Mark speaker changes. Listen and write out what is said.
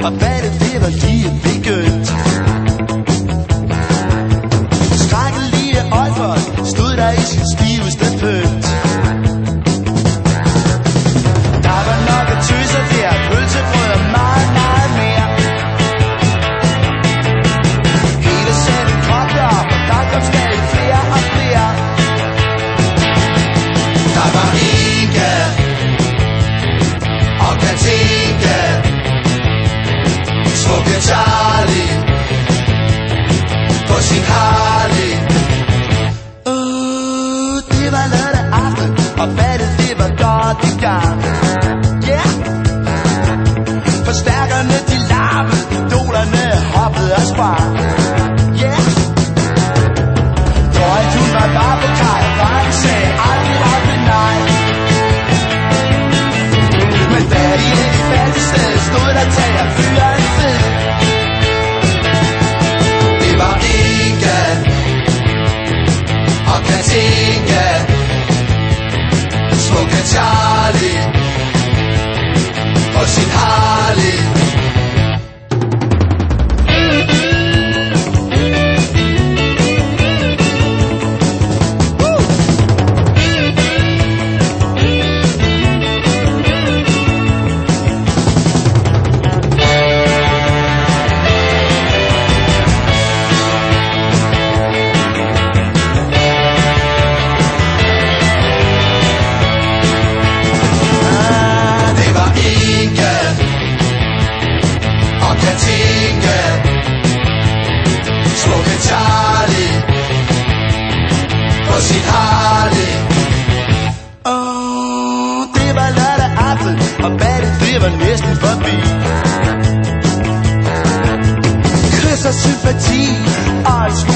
Speaker 1: og ballet det var lige begyndt. Skrækkelige Olfert stod der i sin stiveste pynt. Der var nok at tøser der, pølsebrød og meget, meget mere. Hele sætten kobte op, og der kom stadig flere og flere. Der var Inge og Katinka, smukke Charlie på sin Harley. Det var lørdag aften, og ballet det var godt i gang. Yeah! Forstærkerne de larmede, idolerne hoppede og sprang. Yeah! Joy, hun var bare på kaj, og sagde aldrig nej. Men da de ikke fandt et sted, stod der tag og fyre en fed. Det var Inga og Katinka, smukke Charlie på sin Harley. Katinka, smukke Charlie på sin Harley. Det var lørdag aften, og ballet det var næsten forbi. Kys og sympati og et